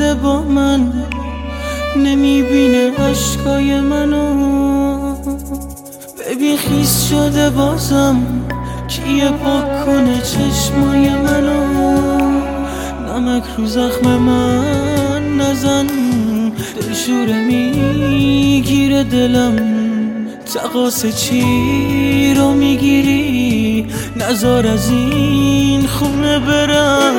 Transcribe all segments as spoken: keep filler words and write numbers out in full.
میمونه با من، نمیبینه عشقای منو. ببین خیس شده بازم، کیه پاک کنه چشمای منو. نمک رو زخم من نزن، دلشوره میگیره دلم. تقاس چی رو میگیری، نزار از این خونه برم.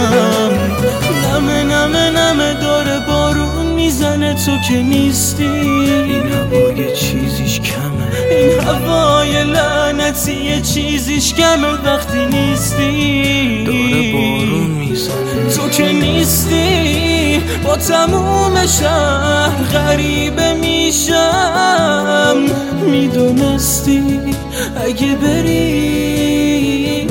نمه نمه نمه داره بارون میزنه تو که نیستی. این هوای چیزیش کمه، این هوای لعنتی یه چیزیش کمه وقتی نیستی. داره بارون میزنه تو که نیستی. با تموم شهر غریبه میشم. میدونستی اگه بری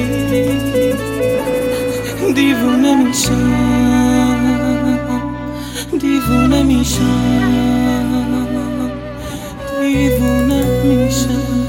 دیوونه میشم، دیوونه میشم، دیوونه میشم.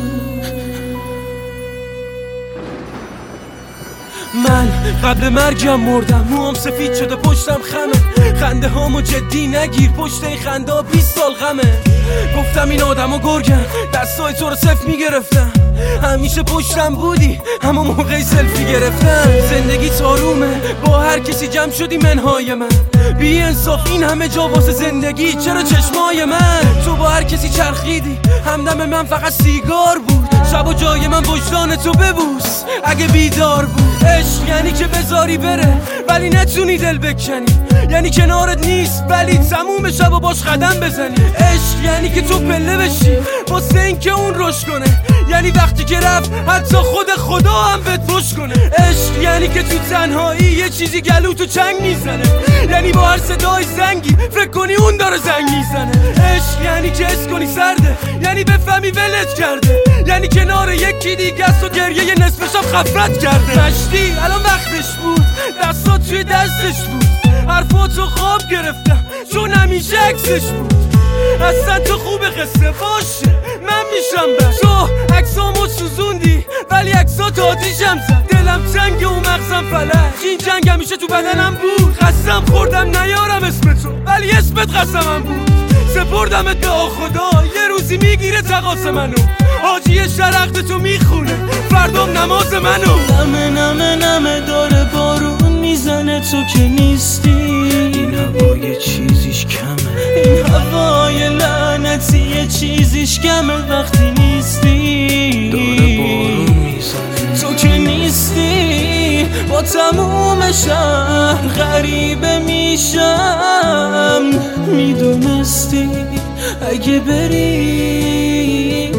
من قبل مرگم مردم، موام سفید شده پشتم خمه. خنده هامو جدی نگیر، پشت این خنده ها بیست سال غمه. گفتم این آدم ها گرگن، دستای تو رو صفر میگرفتم. همیشه پشتم بودی، اما موقعی سلفی گرفتم. زندگی تارومه، با هر کسی جمع شدی منهای من. بی انصاف این همه جا واسه زندگی، چرا چشمای من؟ تو با هر کسی چرخیدی، همدم من فقط سیگار بود. شب و جای من وجدان تو ببوس اگه بیدار بود. عشق یعنی که بذاری بره ولی نتونی دل بکنی، یعنی کنارت نیست ولی تموم شب و باش قدم بزنی. عشق یعنی که تو پله بشی واسه این که اون رشد کنه، یعنی وقتی که رفت حتی خود خدا هم بهت پشت کنه. عشق یعنی که تو تنهایی یه چیزی گلو تو چنگ میزنه، یعنی با هر صدای زنگی فکر کنی اون داره زنگ میزنه. عشق یعنی که حس کنی سرده، یعنی بفهمی ولت کرده، یعنی کنار یکی دیگه است و گریه یه نصف شب خفرت کرده. مشتی الان وقتش بود، دستات توی دستش بود. حرفاتو خواب گرفتم چون همیشه عکسش بود. اصلا تو خوب قصه باشه من میشم بر تو. عکسامو سوزوندی ولی عکسات آتیشم زد. دلم تنگ و مغزم فلج، این جنگ همیشه تو بدنم بود. قسم خوردم نیارم اسم تو ولی اسمت قسمم بود. سپردمت به خدا، یه روزی میگیره تقاس منو. حاجی شرقت تو میخونه فردام نماز منو. نمه نمه نمه داره بارون میزنه تو که نیستی. این هوای چیزیش کمه، این هوای لعنتی یه چیزیش کمه وقتی نیستی. داره بارون میزنه تو که نیستی. با تموم شهر غریبه میشم. میدونستی اگه بری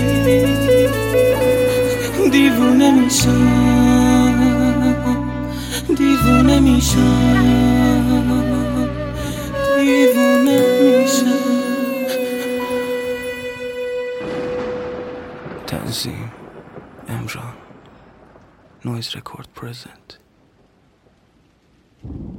دیوونه میشم، دیوونه میشم، دیوونه میشم. تنظیم امران، نویز رکورد پرزنت.